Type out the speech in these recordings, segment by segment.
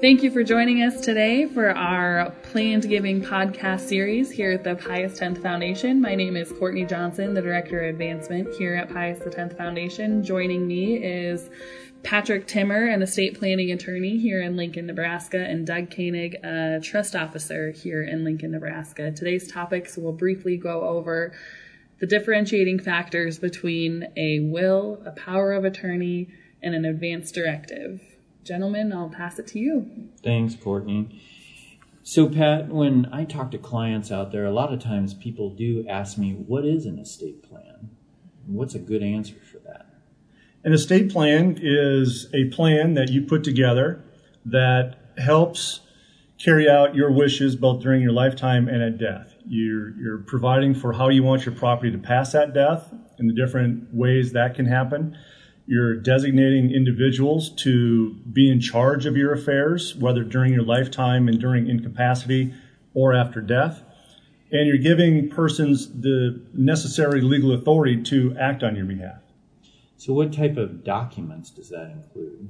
Thank you for joining us today for our Planned Giving podcast series here at the Pius X Foundation. My name is Courtney Johnson, the Director of Advancement here at Pius X Foundation. Joining me is Patrick Timmer, an estate planning attorney here in Lincoln, Nebraska, and Doug Koenig, a trust officer here in Lincoln, Nebraska. Today's topics will briefly go over the differentiating factors between a will, a power of attorney, and an advance directive. Gentlemen, I'll pass it to you. Thanks, Courtney. So, Pat, when I talk to clients out there, a lot of times people do ask me, what is an estate plan? What's a good answer for that? An estate plan is a plan that you put together that helps carry out your wishes both during your lifetime and at death. You're providing for how you want your property to pass at death and the different ways that can happen. You're designating individuals to be in charge of your affairs, whether during your lifetime and during incapacity or after death. And you're giving persons the necessary legal authority to act on your behalf. So what type of documents does that include?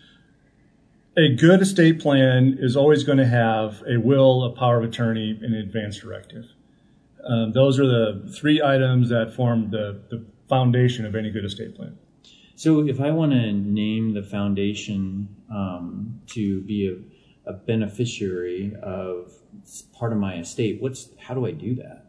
A good estate plan is always going to have a will, a power of attorney, and an advance directive. Those are the three items that form the foundation of any good estate plan. So if I want to name the foundation to be a beneficiary of part of my estate, how do I do that?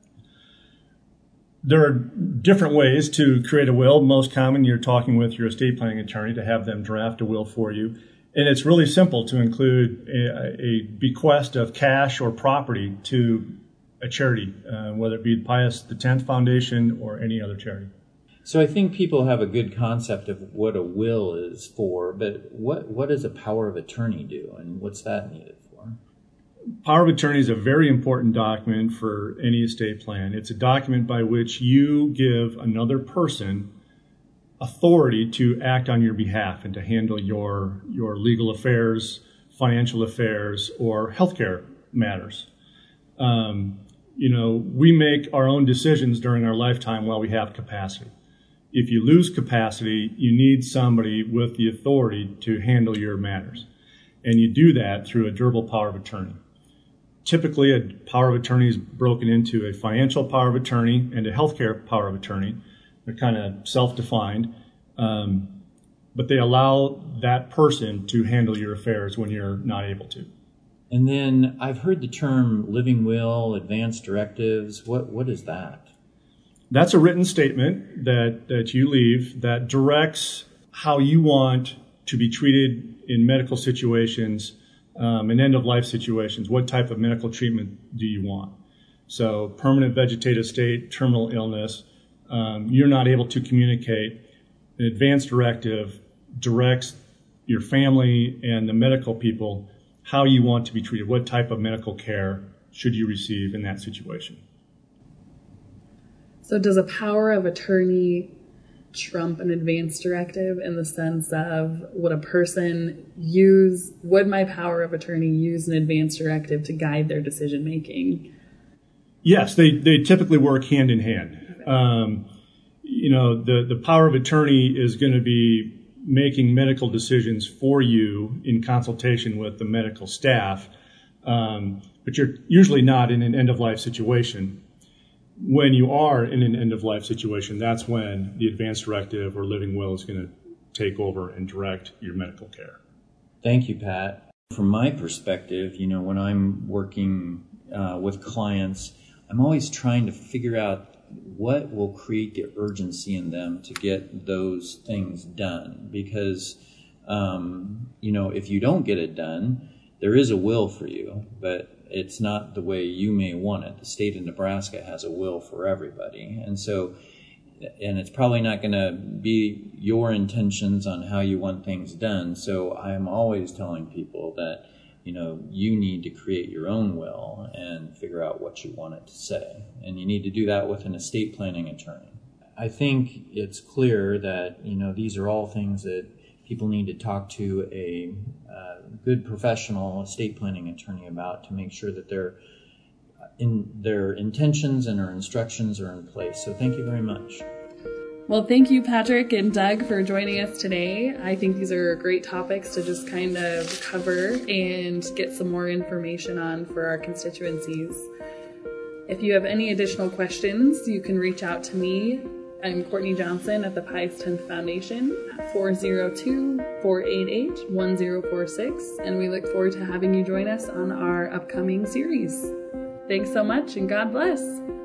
There are different ways to create a will. Most common, you're talking with your estate planning attorney to have them draft a will for you. And it's really simple to include a bequest of cash or property to a charity, whether it be the Pius X Foundation or any other charity. So I think people have a good concept of what a will is for, but what does a power of attorney do, and what's that needed for? Power of attorney is a very important document for any estate plan. It's a document by which you give another person authority to act on your behalf and to handle your legal affairs, financial affairs, or healthcare matters. We make our own decisions during our lifetime while we have capacity. If you lose capacity, you need somebody with the authority to handle your matters. And you do that through a durable power of attorney. Typically, a power of attorney is broken into a financial power of attorney and a healthcare power of attorney. They're kind of self-defined, but they allow that person to handle your affairs when you're not able to. And then I've heard the term living will, advance directives. What is that? That's a written statement that you leave that directs how you want to be treated in medical situations and end-of-life situations. What type of medical treatment do you want? So permanent vegetative state, terminal illness, you're not able to communicate. An advance directive directs your family and the medical people how you want to be treated. What type of medical care should you receive in that situation? So does a power of attorney trump an advance directive in the sense of would my power of attorney use an advance directive to guide their decision making? Yes, they typically work hand in hand. Okay. The power of attorney is going to be making medical decisions for you in consultation with the medical staff, but you're usually not in an end-of-life situation. When you are in an end-of-life situation, that's when the advance directive or living will is going to take over and direct your medical care. Thank you, Pat. From my perspective, when I'm working with clients, I'm always trying to figure out what will create the urgency in them to get those things done. Because, if you don't get it done, there is a will for you, but it's not the way you may want it. The state of Nebraska has a will for everybody. And it's probably not going to be your intentions on how you want things done. So I'm always telling people that, you need to create your own will and figure out what you want it to say. And you need to do that with an estate planning attorney. I think it's clear that, these are all things that people need to talk to a good professional estate planning attorney about to make sure that their intentions and their instructions are in place. So thank you very much. Well, thank you, Patrick and Doug, for joining us today. I think these are great topics to just kind of cover and get some more information on for our constituencies. If you have any additional questions, you can reach out to me. I'm Courtney Johnson at the Pius X Foundation at 402-488-1046, and we look forward to having you join us on our upcoming series. Thanks so much, and God bless.